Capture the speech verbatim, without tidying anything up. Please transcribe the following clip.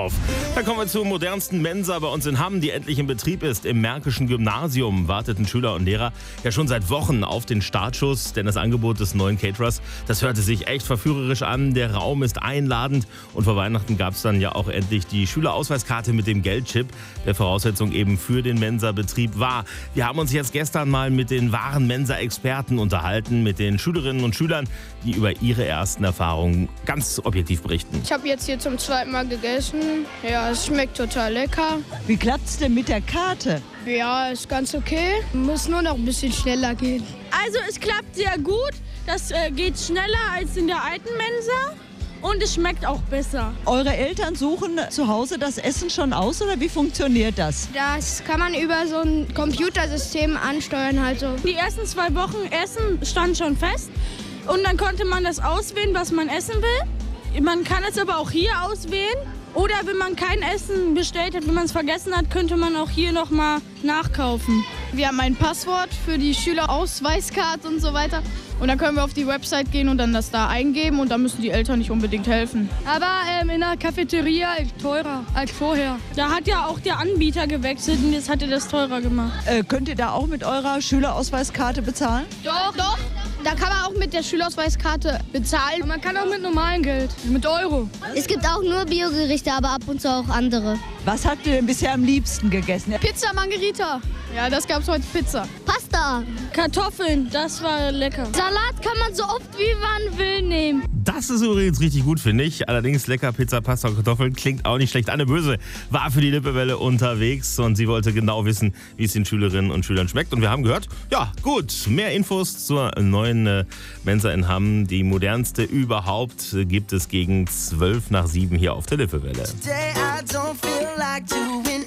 drauf. Dann kommen wir zur modernsten Mensa bei uns in Hamm, die endlich in Betrieb ist. Im Märkischen Gymnasium warteten Schüler und Lehrer ja schon seit Wochen auf den Startschuss, denn das Angebot des neuen Caterers, das hörte sich echt verführerisch an. Der Raum ist einladend und vor Weihnachten gab es dann ja auch endlich die Schülerausweiskarte mit dem Geldchip, der Voraussetzung eben für den Mensa-Betrieb war. Wir haben uns jetzt gestern mal mit den wahren Mensa-Experten unterhalten, mit den Schülerinnen und Schülern, die über ihre ersten Erfahrungen ganz objektiv berichten. Ich habe jetzt hier zum zweiten Mal gegessen. Ja, es schmeckt total lecker. Wie klappt's denn mit der Karte? Ja, ist ganz okay. Muss nur noch ein bisschen schneller gehen. Also es klappt sehr gut. Das äh, geht schneller als in der alten Mensa. Und es schmeckt auch besser. Eure Eltern suchen zu Hause das Essen schon aus oder wie funktioniert das? Das kann man über so ein Computersystem ansteuern halt so. Die ersten zwei Wochen Essen stand schon fest. Und dann konnte man das auswählen, was man essen will. Man kann es aber auch hier auswählen. Oder wenn man kein Essen bestellt hat, wenn man es vergessen hat, könnte man auch hier nochmal nachkaufen. Wir haben ein Passwort für die Schülerausweiskarte und so weiter. Und dann können wir auf die Website gehen und dann das da eingeben und dann müssen die Eltern nicht unbedingt helfen. Aber ähm, in der Cafeteria ist teurer als vorher. Da hat ja auch der Anbieter gewechselt und jetzt hat er das teurer gemacht. Äh, könnt ihr da auch mit eurer Schülerausweiskarte bezahlen? Doch, doch. Da kann man auch mit der Schülerausweiskarte bezahlen. Man kann auch mit normalem Geld, mit Euro. Es gibt auch nur Biogerichte, aber ab und zu auch andere. Was habt ihr denn bisher am liebsten gegessen? Pizza Margherita. Ja, das gab's heute Pizza. Pasta. Kartoffeln, das war lecker. Salat kann man so oft wie man will nehmen. Das ist übrigens richtig gut, finde ich. Allerdings lecker Pizza, Pasta und Kartoffeln klingt auch nicht schlecht. Anne Böse war für die Lippewelle unterwegs und sie wollte genau wissen, wie es den Schülerinnen und Schülern schmeckt. Und wir haben gehört, ja gut, mehr Infos zur neuen äh, Mensa in Hamm. Die modernste überhaupt äh, gibt es gegen zwölf nach sieben hier auf der Lippewelle. Today I don't feel like doing